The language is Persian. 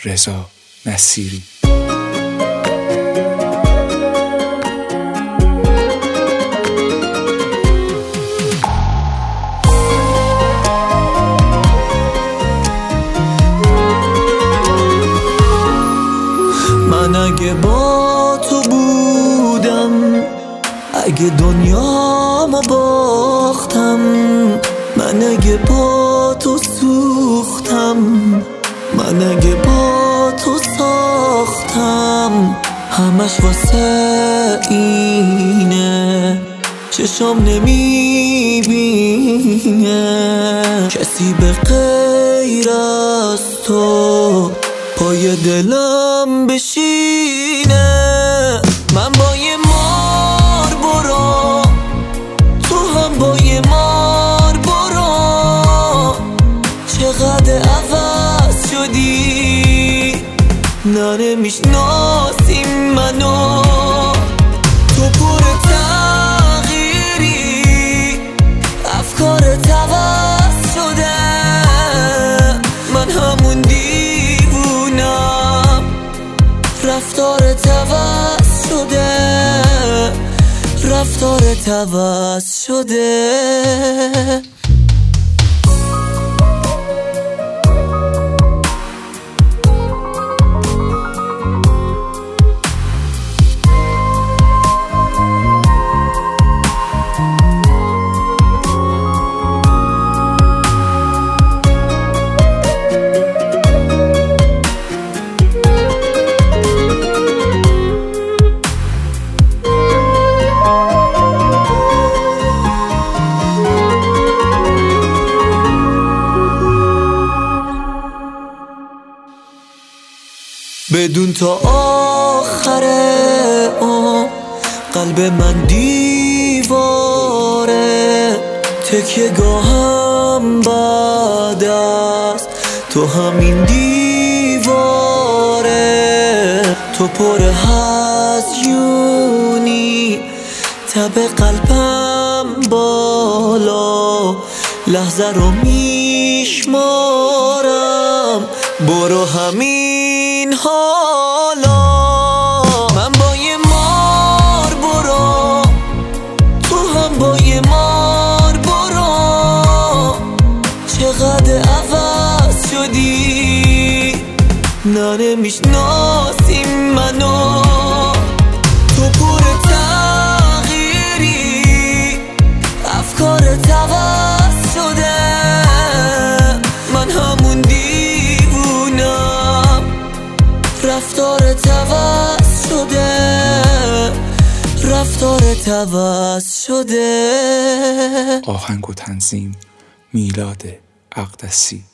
رضا نصیری. من اگه با تو بودم، اگه دنیامو باختم، من اگه با تو سوختم، من اگه با تو ساختم، همش واسه اینه چشم نمیبینه کسی به غیر از تو پای دلم بشینه. من با یه مار برو، تو هم با یه مار برو، چقدر عوض شدی نمیشناسی منو. تو پر تغییری، افکارت عوض شده، من همون دیوونم، رفتارت عوض شده، رفتارت عوض شده. بدون تا آخر قلب من دیواره، تکیه گاهم بعد است تو همین دیواره. تو پر هزیونی، تب قلبم بالا، لحظه رو میشمارم، برو همین حالا. من با یه مار برو، تو هم با یه مار برو، چقدر عوض شدی نمیشناسی منو. تو پر تغییری، افکارت عوض شده، من همون دیوونم، رفتارت عوض شده، رفتارت عوض شده. آهنگ و تنظیم میلاد اقدسی.